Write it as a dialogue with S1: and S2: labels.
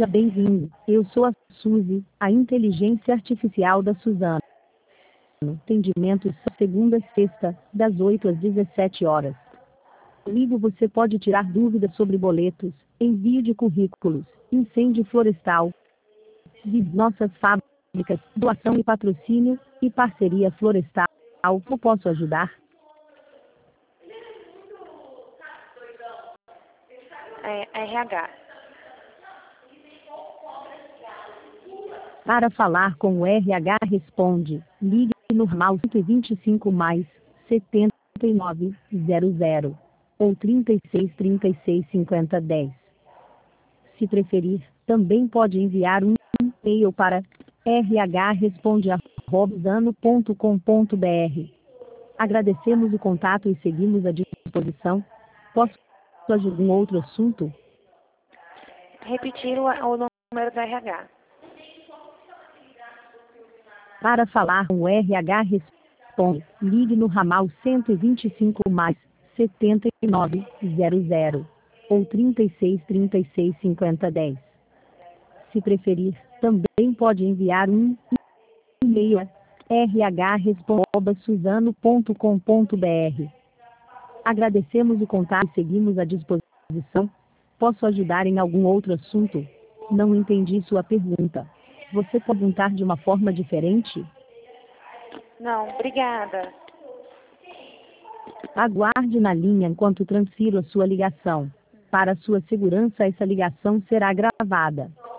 S1: Seja bem-vindo. Eu sou a Suzy, a inteligência artificial da Suzano. Atendimentos segunda a sexta, das 8 às 17 horas. Comigo você pode tirar dúvidas sobre boletos, envio de currículos, incêndio florestal, nossas fábricas, doação e patrocínio, e parceria florestal. Eu posso ajudar?
S2: RH.
S1: Para falar com o RH responde, ligue no ramal 125 mais 7900 ou 3636 5010. Se preferir, também pode enviar um e-mail para rhresponde@suzano.com.br. Agradecemos o contato e seguimos à disposição. Posso ajudar em outro assunto?
S2: Repetir o número do RH.
S1: Para falar com o RH responde, ligue no ramal 125 mais 7900 ou 3636 5010. Se preferir, também pode enviar um e-mail a rhresponde@suzano.com.br. Agradecemos o contato e seguimos à disposição. Posso ajudar em algum outro assunto? Não entendi sua pergunta. Você pode perguntar de uma forma diferente?
S2: Não, obrigada.
S1: Aguarde na linha enquanto transfiro a sua ligação. Para sua segurança, essa ligação será gravada.